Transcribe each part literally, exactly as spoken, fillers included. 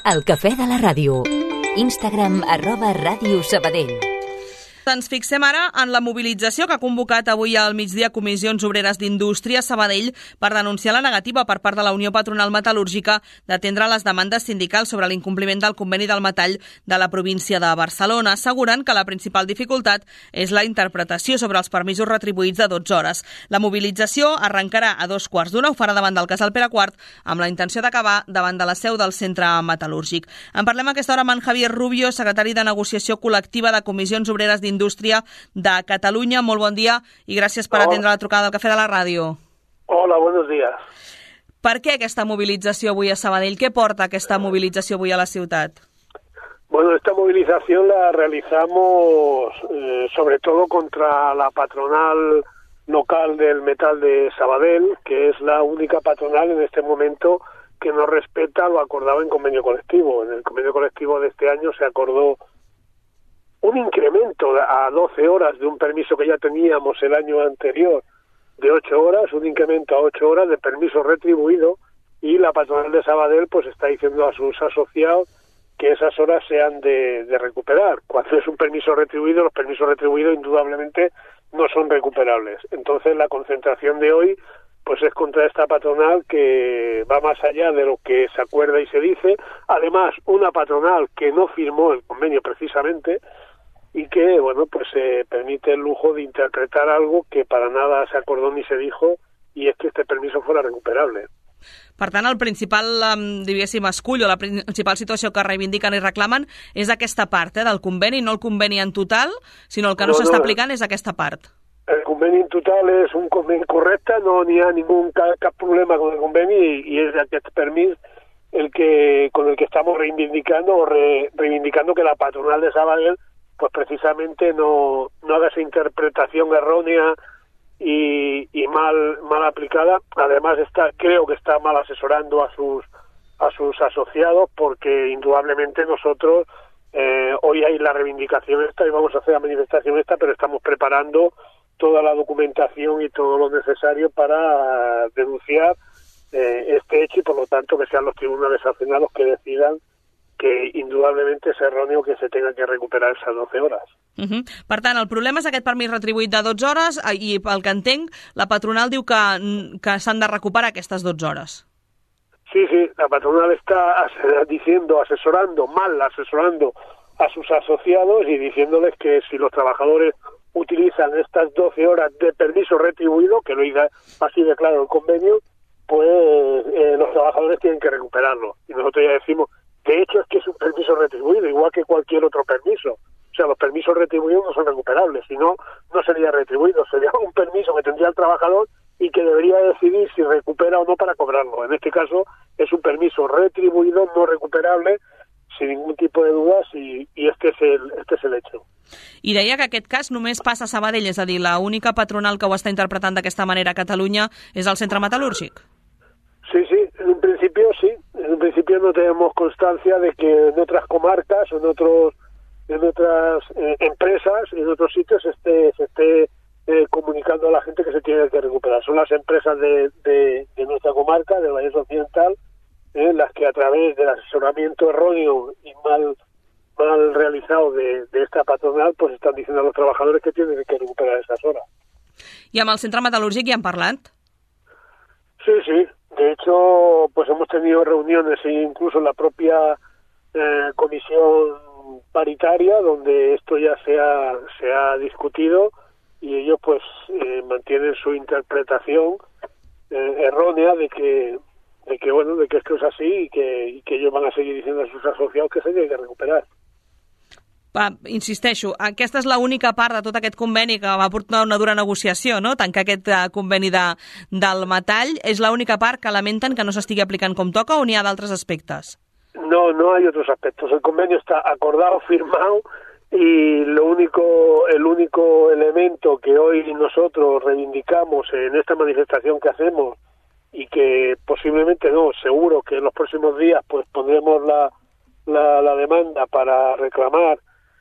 El cafè de la ràdio. Instagram arroba Ràdio Sabadell. Ens fixem ara en la mobilització que ha convocat avui al migdia Comissions Obreres d'Indústria Sabadell per denunciar la negativa per part de la Unió Patronal Metal·lúrgica d'atendre les demandes sindicals sobre l'incompliment del conveni del metall de la província de Barcelona, assegurant que la principal dificultat és la interpretació sobre els permisos retribuïts de dotze hores. La mobilització arrencarà a dos quarts d'una, ho farà davant del Casal Pere quart, amb la intenció d'acabar davant de la seu del centre metal·lúrgic. En parlem a aquesta hora amb en Javier Rubio, secretari de Negociació Col·lectiva de Comissions Obreres d'Indústria Indústria de Catalunya. Molt bon dia i gràcies per Hola. atendre la trucada del Cafè de la Ràdio. Hola, buenos días. Per què aquesta movilització avui a Sabadell? Què porta aquesta movilització avui a la ciutat? Bueno, esta movilización la realizamos eh, sobre todo contra la patronal local del metal de Sabadell, que es la única patronal en este momento que no respeta lo acordado en convenio colectivo. En el convenio colectivo de este año se acordó un incremento a doce horas de un permiso que ya teníamos el año anterior de ocho horas, un incremento a ocho horas de permiso retribuido, y la patronal de Sabadell pues está diciendo a sus asociados que esas horas se han de, de recuperar. Cuando es un permiso retribuido, los permisos retribuidos indudablemente no son recuperables. Entonces la concentración de hoy pues es contra esta patronal que va más allá de lo que se acuerda y se dice. Además, una patronal que no firmó el convenio precisamente, y que, bueno, pues se eh, permite el lujo de interpretar algo que para nada se acordó ni se dijo, i és que este permiso fuera recuperable. Per tant, el principal, diguéssim, escull o la principal situació que reivindiquen i reclamen és aquesta part eh, del conveni, no el conveni en total, sinó el que no, no s'està no, aplicant és aquesta part. El conveni en total és un conveni correcte, no n'hi ha ningú, cap, cap problema con el conveni, i, i és aquest permís el que, con el que estamos reivindicando, o re, reivindicando que la patronal de Sabadell pues precisamente no, no haga esa interpretación errónea y, y mal mal aplicada. Además está, creo que está mal asesorando a sus a sus asociados, porque indudablemente nosotros eh, hoy hay la reivindicación esta y vamos a hacer la manifestación esta, pero estamos preparando toda la documentación y todo lo necesario para denunciar eh, este hecho, y por lo tanto que sean los tribunales sancionados que decidan que indudablement és erròneo que se tenga que recuperar esas doce horas. Uh-huh. Per tant, el problema és aquest permís retribuït de dotze hores, i pel que entenc, la patronal diu que, que s'han de recuperar aquestes dotze hores. Sí, sí, la patronal está diciendo, asesorando, mal asesorando a sus asociados y diciéndoles que si los trabajadores utilizan estas doce horas de permiso retribuido, que lo diga así de claro el convenio, pues eh, los trabajadores tienen que recuperarlo. Y nosotros ya decimos, de hecho es que es un permiso retribuido, igual que cualquier otro permiso. O sea, los permisos retribuidos no son recuperables, si no, no sería retribuido, sería un permiso que tendría el trabajador y que debería decidir si recupera o no para cobrarlo. En este caso es un permiso retribuido, no recuperable, sin ningún tipo de dudas, i, i este, és el, este és el hecho. I deia que aquest cas només passa a Sabadell, és a dir, l'única patronal que ho està interpretant d'aquesta manera a Catalunya és el centre metal·lúrgic. Sí, sí, en un principio sí. En un principio no tenemos constancia de que en otras comarcas o en otros en otras eh, empresas, en otros sitios esté, se esté eh, comunicando a la gente que se tiene que recuperar. Son las empresas de, de, de nuestra comarca, del Vallés Occidental, eh, las que a través del asesoramiento erróneo y mal mal realizado de, de esta patronal, pues están diciendo a los trabajadores que tienen que recuperar esas horas. I amb el centre metal·lúrgic ja han parlat? Sí, sí. De hecho, pues hemos tenido reuniones e incluso en la propia eh, comisión paritaria, donde esto ya se ha, se ha discutido, y ellos pues eh, mantienen su interpretación eh, errónea de que de que bueno de que esto es así y que, y que ellos van a seguir diciendo a sus asociados que se tienen que recuperar. Va, insisteixo, aquesta és l'única part de tot aquest conveni que va portar una dura negociació, no? Tancar aquest uh, conveni de, del metall, és l'única part que lamenten que no s'estigui aplicant com toca, o n'hi ha d'altres aspectes? No, no hay otros aspectos. El convenio está acordado, firmado, y lo único, el único elemento que hoy nosotros reivindicamos en esta manifestación que hacemos, y que posiblemente no, seguro que en los próximos días pues pondremos la, la, la demanda para reclamar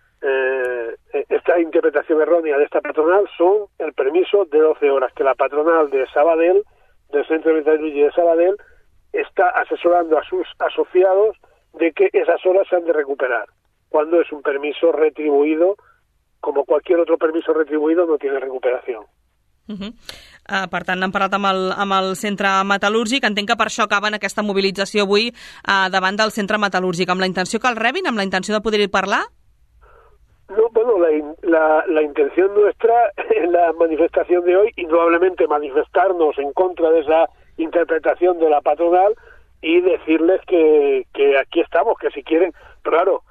Eh, esta interpretación errónea de esta patronal, son el permiso de doce horas, que la patronal de Sabadell, del Centro de Metal de Sabadell, está asesorando a sus asociados de que esas horas se han de recuperar, cuando es un permiso retribuido, como cualquier otro permiso retribuido, no tiene recuperación. Uh-huh. Uh, per tant, hem parlat amb el, amb el centre metal·lúrgic. Entenc que per això acaben aquesta mobilització avui uh, davant del centre metal·lúrgic. Amb la intenció que el rebin, amb la intenció de poder-hi parlar? No, bueno, la, la, la intención nuestra en la manifestación de hoy, indudablemente manifestarnos en contra de esa interpretación de la patronal y decirles que, que aquí estamos, que si quieren, pero claro,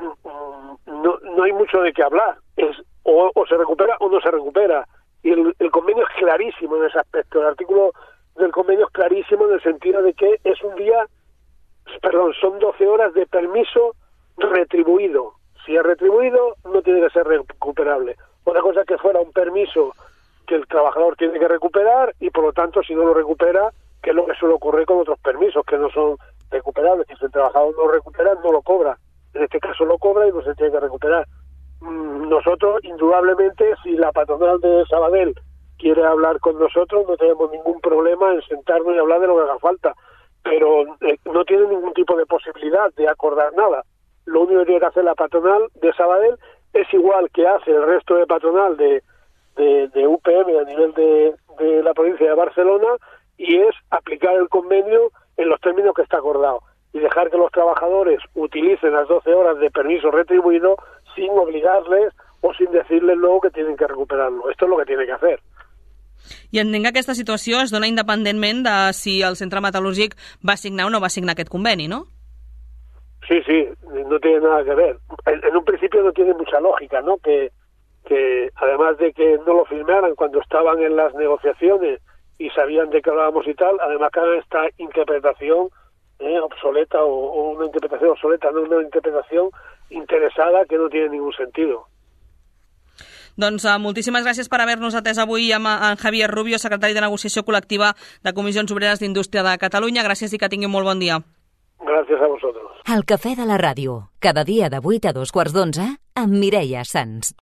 no, no hay mucho de qué hablar, es o, o se recupera o no se recupera. Y el, el convenio es clarísimo en ese aspecto. El artículo del convenio es clarísimo en el sentido de que es un día, perdón, son doce horas de permiso retribuido. Si es retribuido, no tiene que ser recuperable. Otra cosa es que fuera un permiso que el trabajador tiene que recuperar y, por lo tanto, si no lo recupera, que es lo que suele ocurrir con otros permisos, que no son recuperables. Si el trabajador no lo recupera, no lo cobra. En este caso lo cobra y no se tiene que recuperar. Nosotros, indudablemente, si la patronal de Sabadell quiere hablar con nosotros, no tenemos ningún problema en sentarnos y hablar de lo que haga falta, pero eh, no tiene ningún tipo de posibilidad de acordar nada. Lo único que tiene que hacer la patronal de Sabadell es igual que hace el resto de patronal de, de, de U P M a nivel de, de la provincia de Barcelona, y es aplicar el convenio en los términos que está acordado y dejar que los trabajadores utilicen las doce horas de permiso retribuido sin obligarles o sin decirles luego que tienen que recuperarlo. Esto es lo que tiene que hacer. I entenc que aquesta situació es dona independentment de si el centre metal·lúrgic va signar o no va signar aquest conveni, ¿no? Sí, sí, no tiene nada que ver. En, en un principio no tiene mucha lógica, ¿no? Que, que además de que no lo firmaran cuando estaban en las negociaciones y sabían de qué hablábamos y tal, además que hagan esta interpretación eh, obsoleta o, o una interpretación obsoleta, no una interpretación interesada que no tiene ningún sentido. Doncs uh, moltíssimes gràcies per haver-nos atès avui amb en Javier Rubio, secretari de Negociació Col·lectiva de Comissions Obreres d'Indústria de Catalunya. Gràcies i que tingui un molt bon dia. Gràcies a vosotros. El cafè de la ràdio, cada dia de vuit a dos quarts d'onze, amb Mireia Sans.